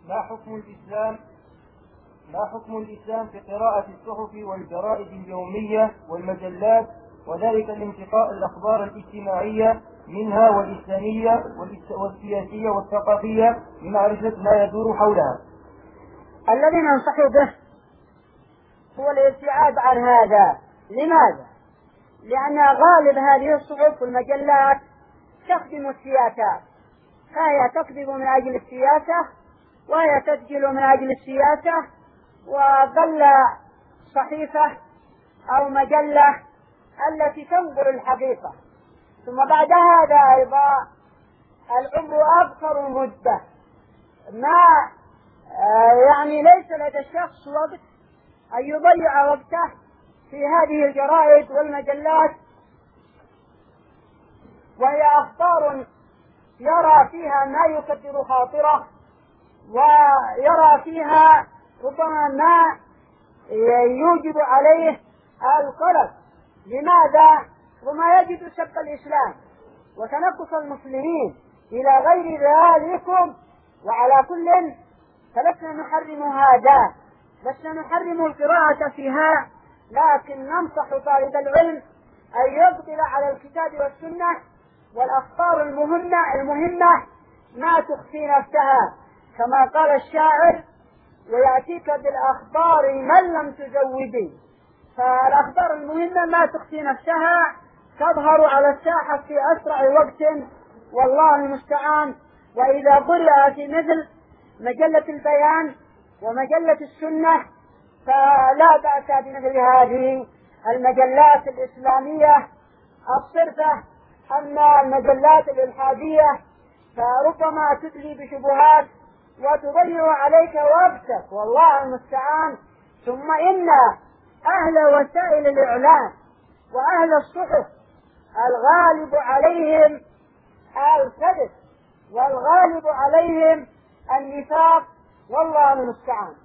ما حكم الإسلام في قراءة الصحف والجرائد اليومية والمجلات، وذلك لانتقاء الأخبار الاجتماعية منها والإسلامية والسياسية والثقافية لمعرفة ما يدور حولها؟ الذي ننصح به هو الابتعاد عن هذا. لماذا؟ لأن غالب هذه الصحف والمجلات تخدم السياسات، فهي تكذب من أجل السياسة وهي تسجل من أجل السياسة، وظل صحيفة أو مجلة التي تنظر الحقيقة. ثم بعد هذا أيضا العمر أكثر مدة، ما يعني ليس لدى الشخص وقت أن يضيع وقته في هذه الجرائد والمجلات، وهي أخبار يرى فيها ما يكدر خاطره، ويرى فيها ربما ما يوجب عليه القلق. لماذا؟ وما يجد سب الإسلام وتنقص المسلمين إلى غير ذلكم. وعلى كل فلسنا نحرم هذا، لسنا نحرم القراءة فيها، لكن ننصح طالب العلم أن يقبل على الكتاب والسنة والأخبار المهمة ما تخفي نفسها، كما قال الشاعر: ويأتيك بالأخبار من لم تزودي. فالأخبار المهمة ما تخفي نفسها تظهر على الساحة في أسرع وقت، والله المستعان. وإذا قرأ في مثل مجلة البيان ومجلة السنة فلا بأس بمثل هذه المجلات الإسلامية الصرفة. أما المجلات الإلحادية فربما تدلي بشبهات وتضيع عليك وقتك، والله المستعان. ثم إن أهل وسائل الإعلام وأهل الصحف الغالب عليهم الكذب والغالب عليهم النفاق، والله المستعان.